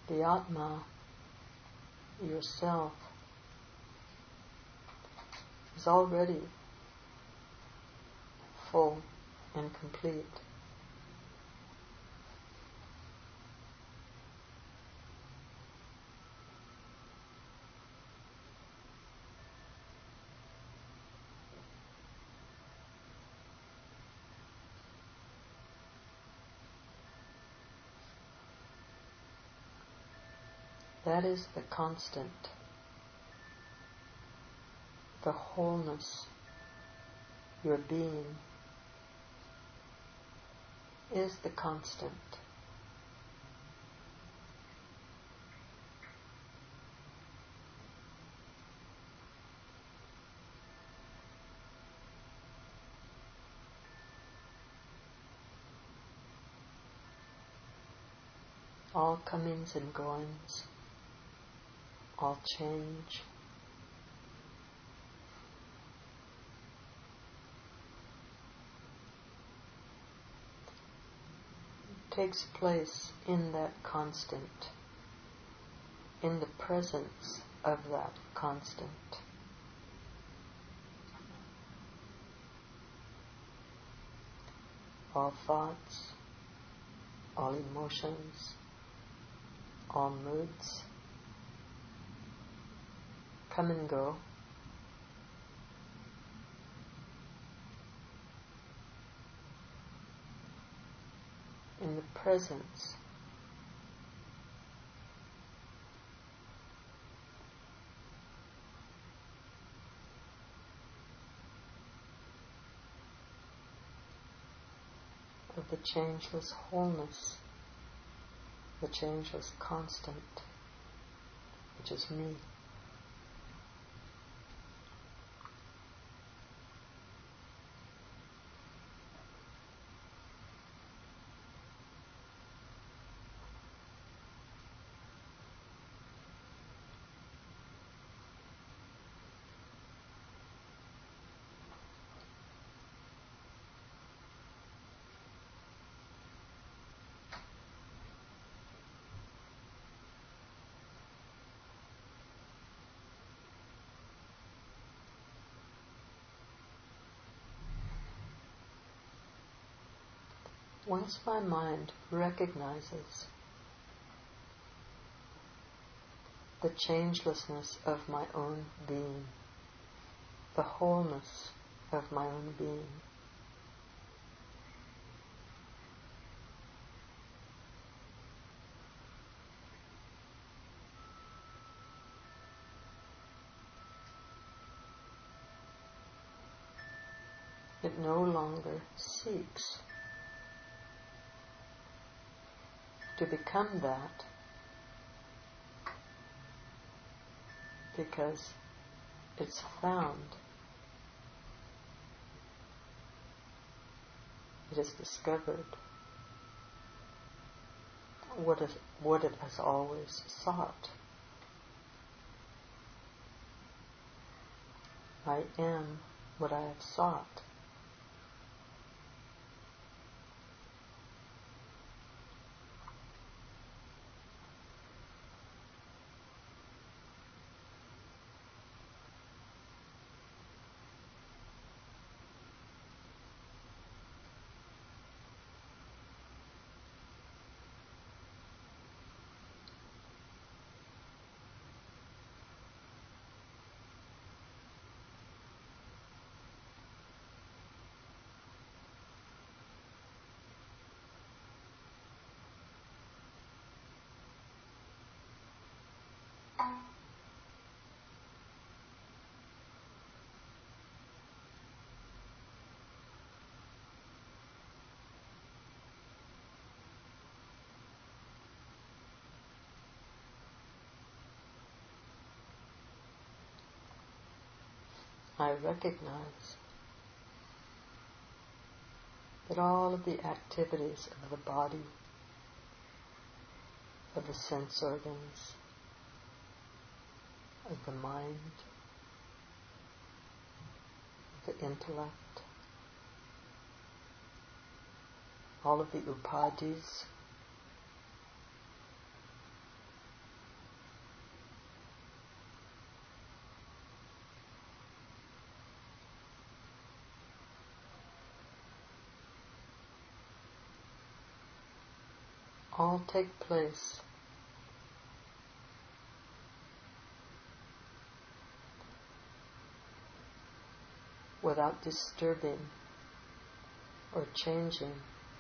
The Atma, yourself, is already full and complete. That is the constant. The wholeness, your being, is the constant. All comings and goings, all change, takes place in that constant, in the presence of that constant. All thoughts, all emotions, all moods come and go. In the presence of the changeless wholeness, the changeless constant, which is me. Once my mind recognizes the changelessness of my own being, the wholeness of my own being, it no longer seeks to become that, because it's found, it has discovered what it has always sought. I am what I have sought. I recognize that all of the activities of the body, of the sense organs, of the mind, of the intellect, all of the upadhis, all take place without disturbing or changing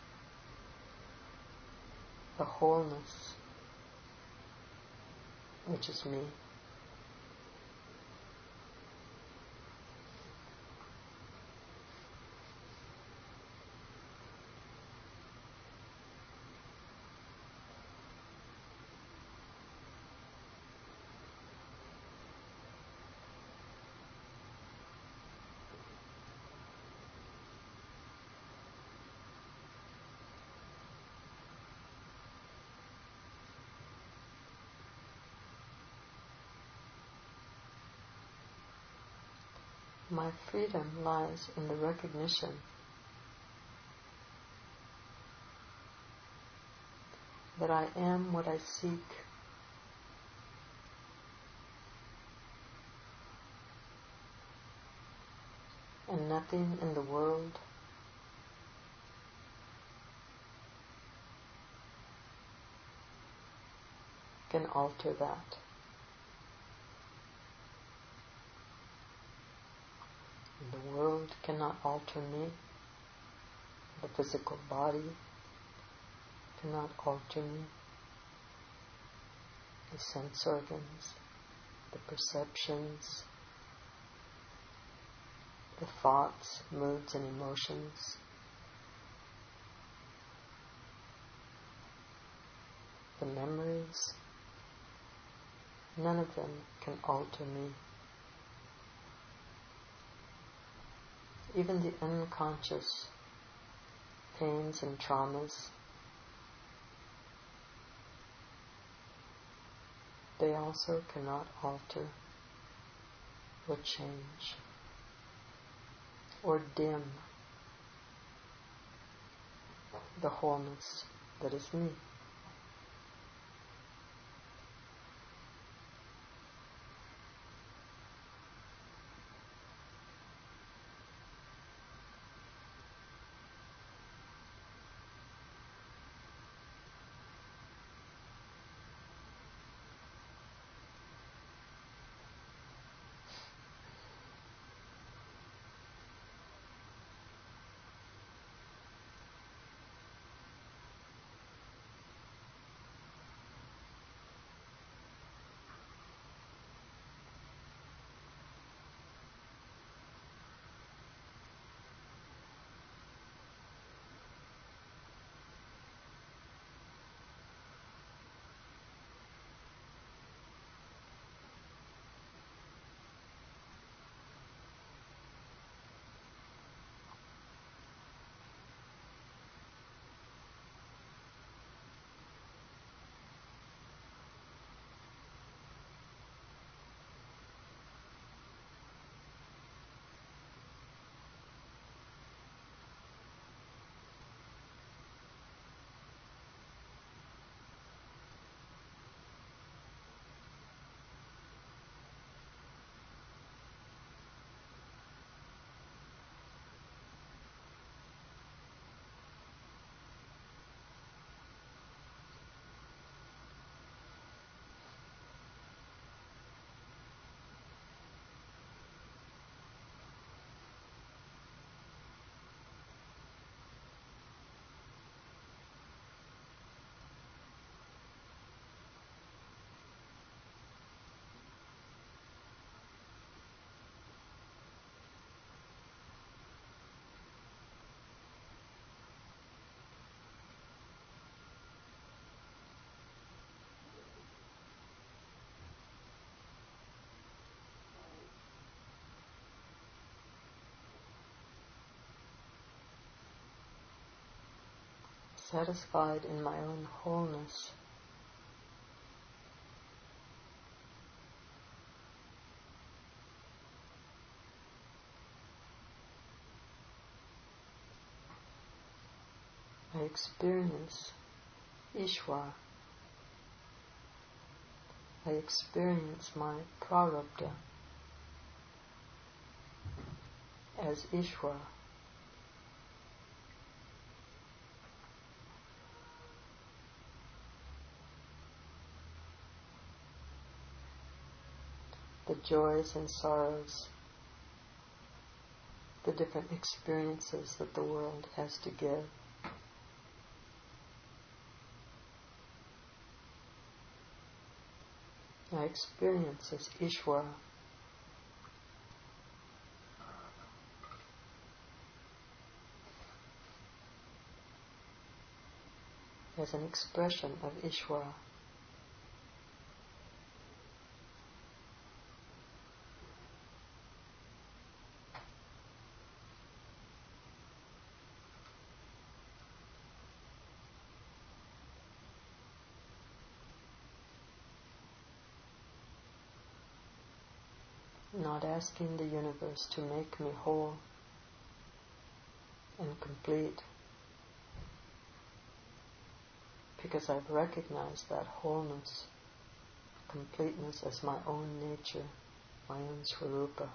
the wholeness, which is me. My freedom lies in the recognition that I am what I seek, and nothing in the world can alter that. The world cannot alter me. The physical body cannot alter me. The sense organs, the perceptions, the thoughts, moods, and emotions, the memories, none of them can alter me. Even the unconscious pains and traumas, they also cannot alter or change or dim the wholeness that is me. Satisfied in my own wholeness, I experience Ishvara. I experience my prarabdha as Ishvara. the joys and sorrows, the different experiences that the world has to give. I experience as Ishvara, as an expression of Ishvara. Not asking the universe to make me whole and complete, because I've recognized that wholeness, completeness as my own nature, my own swarupa.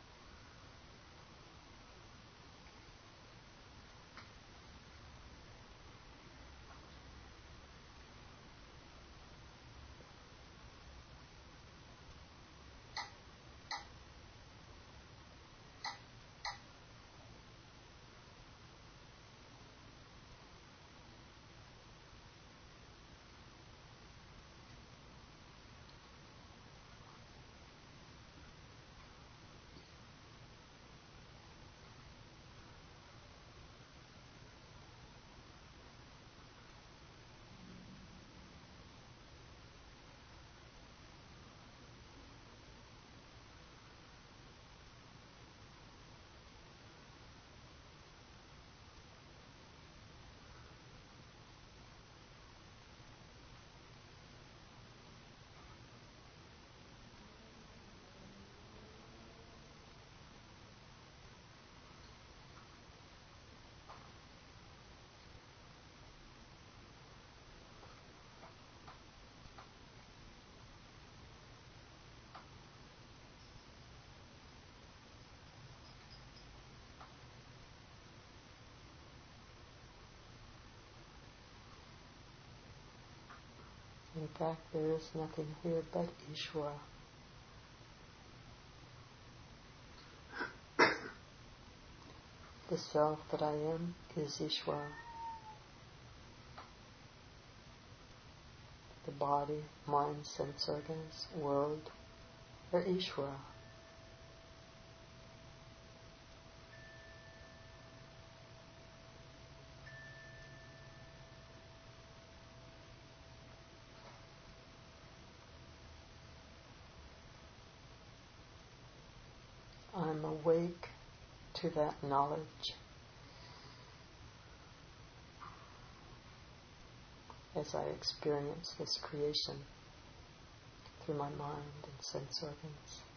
In fact, there is nothing here but Ishvara. The self that I am is Ishvara. The body, mind, sense organs, world are Ishvara. I'm awake to that knowledge as I experience this creation through my mind and sense organs.